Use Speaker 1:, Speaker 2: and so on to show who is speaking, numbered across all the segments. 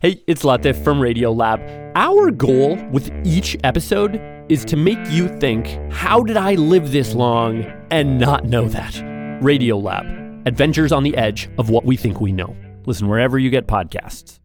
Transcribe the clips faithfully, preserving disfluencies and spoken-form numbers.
Speaker 1: Hey, it's Latif from Radiolab. Our goal with each episode is to make you think, how did I live this long and not know that? Radiolab, adventures on the edge of what we think we know. Listen wherever you get podcasts.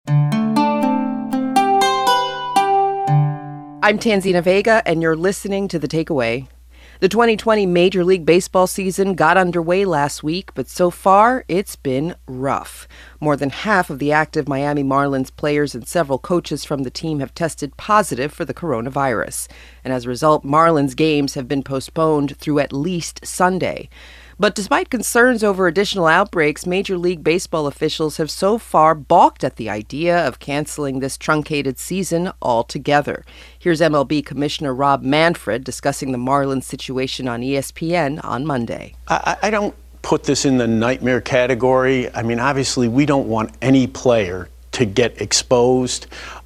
Speaker 2: I'm Tanzina Vega, and you're listening to The Takeaway. The twenty twenty Major League Baseball season got underway last week, but so far, it's been rough. More than half of the active Miami Marlins players and several coaches from the team have tested positive for the coronavirus. And as a result, Marlins games have been postponed through at least Sunday. But despite concerns over additional outbreaks, Major League Baseball officials have so far balked at the idea of canceling this truncated season altogether. Here's M L B Commissioner Rob Manfred discussing the Marlins situation on E S P N on Monday.
Speaker 3: I, I don't put this in the nightmare category. I mean, obviously, we don't want any player to get exposed.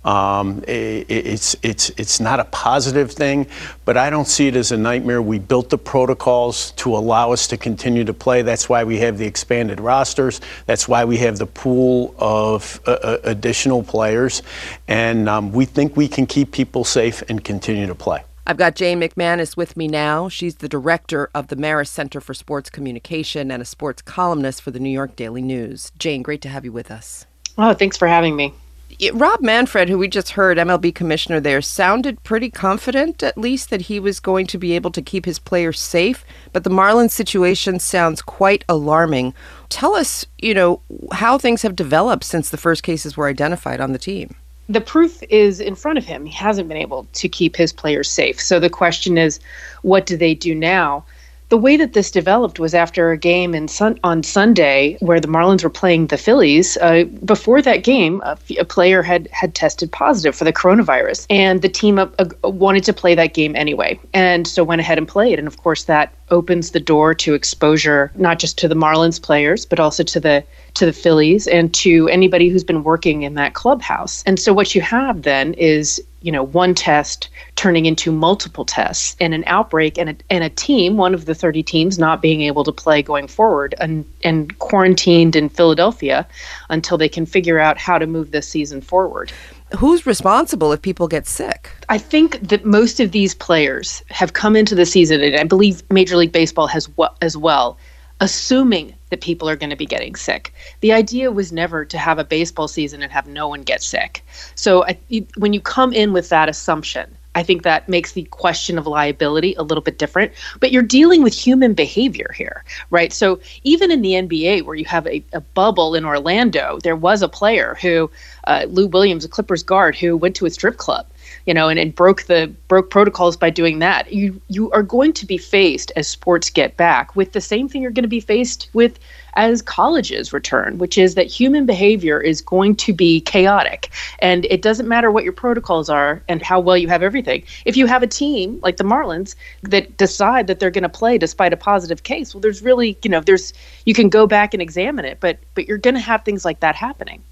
Speaker 3: Um, it, it's it's it's not a positive thing, but I don't see it as a nightmare. We built the protocols to allow us to continue to play. That's why we have the expanded rosters. That's why we have the pool of uh, additional players, and um, we think we can keep people safe and continue to play.
Speaker 2: I've got Jane McManus with me now. She's the director of the Marist Center for Sports Communication and a sports columnist for the New York Daily News. Jane, great to have you with us.
Speaker 4: Oh, thanks for having me.
Speaker 2: Rob Manfred, who we just heard, M L B commissioner there, sounded pretty confident, at least, that he was going to be able to keep his players safe. But the Marlins situation sounds quite alarming. Tell us, you know, how things have developed since the first cases were identified on the team.
Speaker 4: The proof is in front of him. He hasn't been able to keep his players safe. So the question is, what do they do now? The way that this developed was after a game in sun- on Sunday where the Marlins were playing the Phillies. Uh, before that game, a, f- a player had, had tested positive for the coronavirus, and the team uh, uh, wanted to play that game anyway, and so went ahead and played. And of course, that opens the door to exposure, not just to the Marlins players, but also to the to the Phillies and to anybody who's been working in that clubhouse. And so what you have then is, you know, one test turning into multiple tests and an outbreak and a, and a team, one of the thirty teams, not being able to play going forward and, and quarantined in Philadelphia until they can figure out how to move this season forward.
Speaker 2: Who's responsible if people get sick?
Speaker 4: I think that most of these players have come into the season, and I believe Major League Baseball has w- as well, assuming that people are going to be getting sick. The idea was never to have a baseball season and have no one get sick. So I, when you come in with that assumption, I think that makes the question of liability a little bit different. But you're dealing with human behavior here, right? So even in the N B A, where you have a, a bubble in Orlando, there was a player who, uh, Lou Williams, a Clippers guard, who went to a strip club, you know, and, and broke the broke protocols by doing that. You you are going to be faced, as sports get back, with the same thing you're going to be faced with as colleges return, which is that human behavior is going to be chaotic. And it doesn't matter what your protocols are and how well you have everything. If you have a team like the Marlins that decide that they're going to play despite a positive case, well, there's really, you know, there's you can go back and examine it, but but you're going to have things like that happening.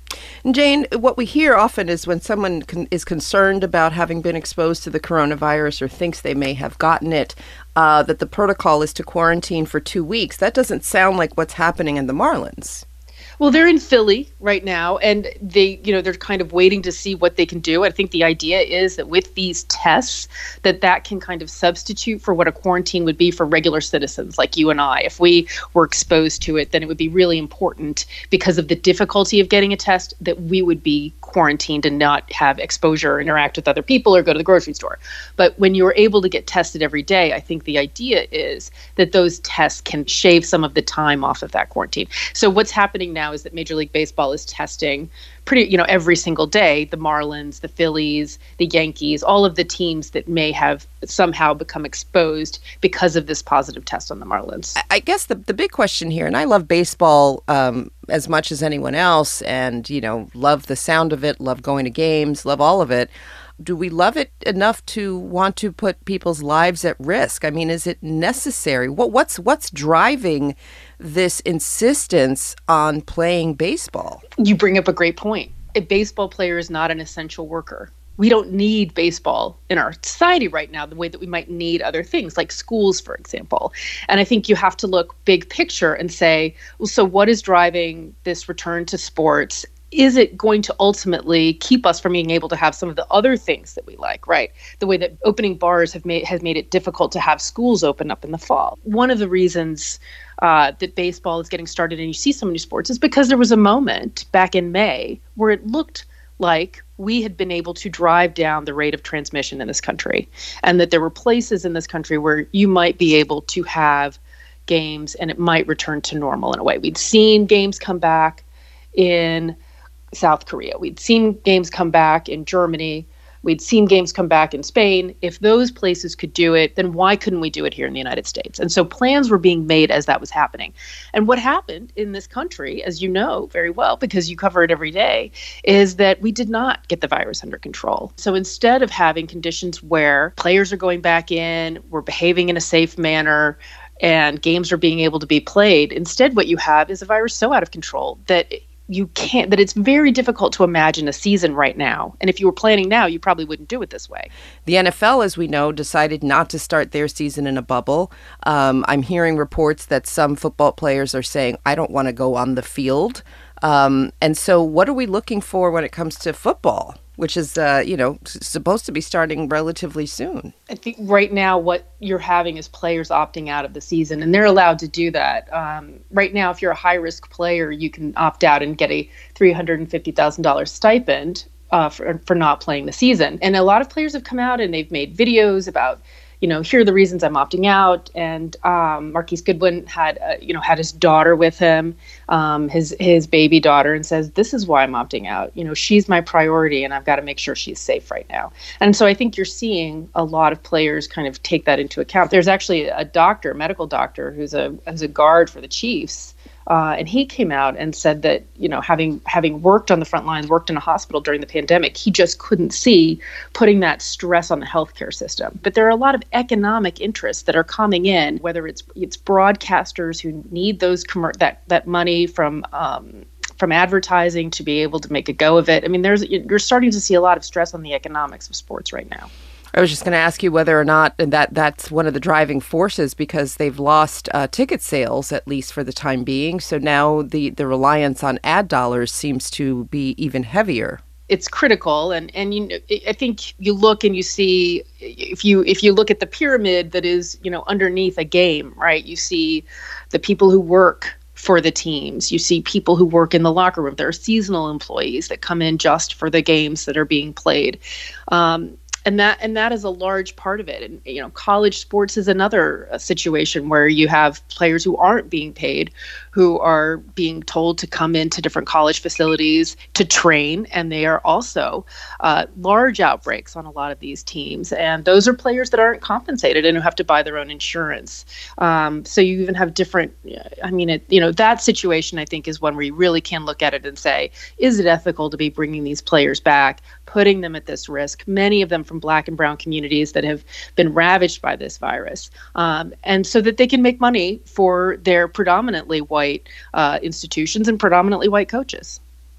Speaker 2: Jane, what we hear often is when someone con- is concerned about having been exposed to the coronavirus or thinks they may have gotten it, uh, that the protocol is to quarantine for two weeks. That doesn't sound like what's happening in the Marlins.
Speaker 4: Well, they're in Philly right now, and they, you know, they're kind of waiting to see what they can do. I think the idea is that with these tests, that that can kind of substitute for what a quarantine would be for regular citizens like you and I. If we were exposed to it, then it would be really important, because of the difficulty of getting a test, that we would be quarantined and not have exposure, interact with other people, or go to the grocery store. But when you're able to get tested every day, I think the idea is that those tests can shave some of the time off of that quarantine. So what's happening now is that Major League Baseball is testing pretty, you know, every single day, the Marlins, the Phillies, the Yankees, all of the teams that may have somehow become exposed because of this positive test on the Marlins.
Speaker 2: I guess the, the big question here, and I love baseball um, as much as anyone else, and, you know, love the sound of it, love going to games, love all of it. Do we love it enough to want to put people's lives at risk? I mean, is it necessary? What what's what's driving this insistence on playing baseball?
Speaker 4: You bring up a great point. A baseball player is not an essential worker. We don't need baseball in our society right now the way that we might need other things, like schools, for example. And I think you have to look big picture and say, well, so what is driving this return to sports is it going to ultimately keep us from being able to have some of the other things that we like, right? The way that opening bars have made has made it difficult to have schools open up in the fall. One of the reasons uh, that baseball is getting started, and you see so many sports, is because there was a moment back in May where it looked like we had been able to drive down the rate of transmission in this country, and that there were places in this country where you might be able to have games and it might return to normal in a way. We'd seen games come back in South Korea. We'd seen games come back in Germany. We'd seen games come back in Spain. If those places could do it, then why couldn't we do it here in the United States? And so plans were being made as that was happening. And what happened in this country, as you know very well, because you cover it every day, is that we did not get the virus under control. So instead of having conditions where players are going back in, we're behaving in a safe manner, and games are being able to be played, instead what you have is a virus so out of control that you can't, that it's very difficult to imagine a season right now. And if you were planning now, you probably wouldn't do it this way.
Speaker 2: The N F L, as we know, decided not to start their season in a bubble. Um, I'm hearing reports that some football players are saying, I don't want to go on the field. Um, and so what are we looking for when it comes to football, which is, uh, you know, supposed to be starting relatively soon?
Speaker 4: I think right now what you're having is players opting out of the season, and they're allowed to do that. Um, right now, if you're a high-risk player, you can opt out and get a three hundred fifty thousand dollars stipend uh, for, for not playing the season. And a lot of players have come out and they've made videos about, you know, here are the reasons I'm opting out. And um, Marquise Goodwin had, uh, you know, had his daughter with him, um, his his baby daughter, and says, this is why I'm opting out. You know, she's my priority and I've got to make sure she's safe right now. And so I think you're seeing a lot of players kind of take that into account. There's actually a doctor, a medical doctor, who's a, who's a guard for the Chiefs. Uh, and he came out and said that, you know, having having worked on the front lines, worked in a hospital during the pandemic, he just couldn't see putting that stress on the healthcare system. But there are a lot of economic interests that are coming in, whether it's it's broadcasters who need those commer- that that money from um, from advertising to be able to make a go of it. I mean, there's you're starting to see a lot of stress on the economics of sports right now.
Speaker 2: I was just going to ask you whether or not that that's one of the driving forces, because they've lost uh, ticket sales, at least for the time being. So now the, the reliance on ad dollars seems to be even heavier.
Speaker 4: It's critical. And, and you know, I think you look and you see, if you if you look at the pyramid that is, you know, underneath a game, right, you see the people who work for the teams. You see people who work in the locker room. There are seasonal employees that come in just for the games that are being played. Um, And that and that is a large part of it. And, you know, college sports is another uh, situation where you have players who aren't being paid, who are being told to come into different college facilities to train. And they are also uh, large outbreaks on a lot of these teams. And those are players that aren't compensated and who have to buy their own insurance. Um, so you even have different, I mean, it, you know, that situation, I think, is one where you really can look at it and say, is it ethical to be bringing these players back, putting them at this risk, many of them from Black and brown communities that have been ravaged by this virus, um, and so that they can make money for their predominantly white uh, institutions and predominantly white coaches.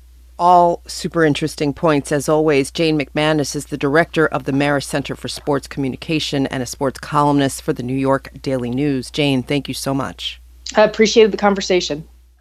Speaker 2: All super interesting points. As always, Jane McManus is the director of the Marist Center for Sports Communication and a sports columnist for the New York Daily News. Jane, thank you so much.
Speaker 4: I appreciated the conversation.